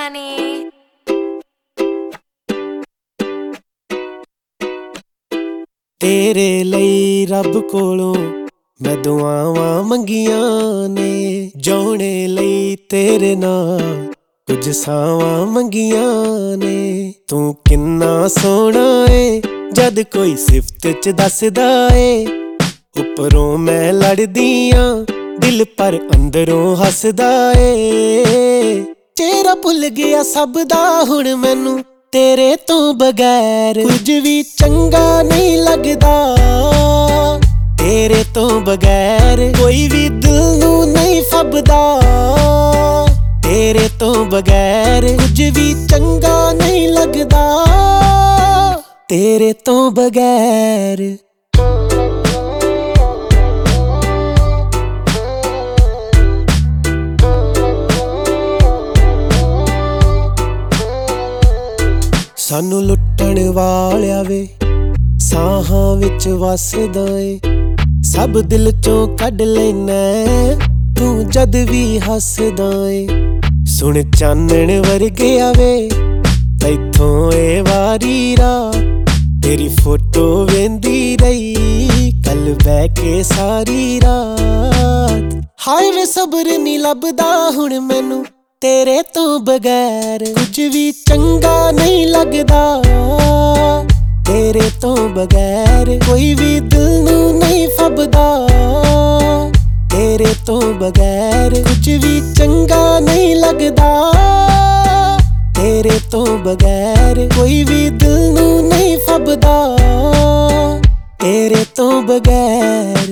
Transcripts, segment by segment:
money. तेरे ਲਈ ਰੱਬ ਕੋਲੋਂ मैं दुआवां मंगियां ने जिउणे ਲਈ तेरे नाल कुछ सावां मंगियां ने तू किन्ना सोहना ए जद कोई सिफत च दसदा ए उपरों मैं लड़दियां दिल पर अंदरों हसदा ए चेहरा भुल गया सब दा हुण मैनू तेरे तो बगैर कुछ भी चंगा नहीं लगदा तेरे तो बगैर कोई भी दिल नू नहीं फबदा तेरे तो बगैर कुछ भी चंगा नहीं लगदा तेरे तो बगैर सानू लुट्टण वालिया वे साहां विच वसदा ए सब दिल चों कढ लैना तू जद भी हसदा ए सुन चानण वर्गे आवे तैथों ए वारी रात तेरी फोटो वेंदी रही कल बह के सारी रात हाय वे सब्र नी लभदा हुण मैनू तेरे तो बगैर कुछ भी चंगा नहीं लगदा तेरे तो बगैर कोई भी दिल नू नहीं फबदा तेरे तो बगैर कुछ भी चंगा नहीं लगदा तेरे तो बगैर कोई भी दिल नू नहीं फबदा तेरे तो बगैर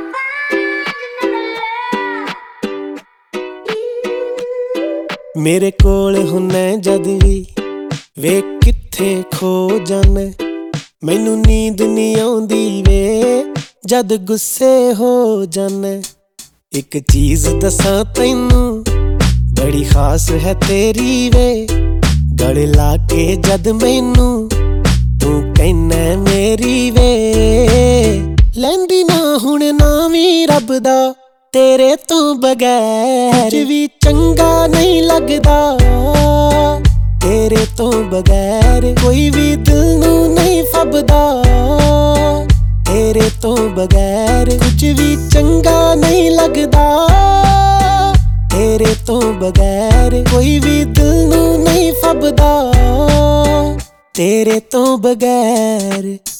मेरे कोल हुन्ना जद भी वे कित्थे खो जाना मैनू नींद नहीं आउंदी वे जद गुस्से हो जाना एक चीज दसां तैनू बड़ी खास है तेरी वे गल ला के जद मैनू तू कहना मेरी वे लैंदी ना हुण नाम ही रब दा तेरे तो बगैर कुछ भी चंगा नहीं लगदा तेरे तो बगैर कोई भी दिल नू नहीं फबदा तेरे तो बगैर कुछ भी चंगा नहीं लगदा तेरे तो बगैर कोई भी दिल नू नहीं फबदा तेरे तो बगैर